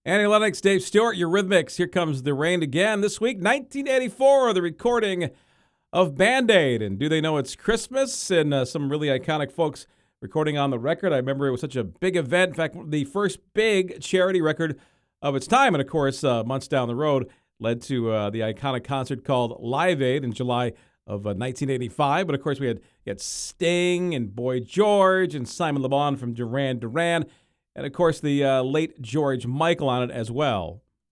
Annie Lennox, Dave Stewart, Eurythmics. Here comes the rain again. This week, 1984, the recording of Band-Aid. And do they know it's Christmas? And some really iconic folks recording on the record. I remember it was such a big event. In fact, the first big charity record of its time. And, of course, months down the road, led to the iconic concert called Live Aid in July of 1985. But, of course, we had Sting and Boy George and Simon Le Bon from Duran Duran. And, of course, the late George Michael on it as well.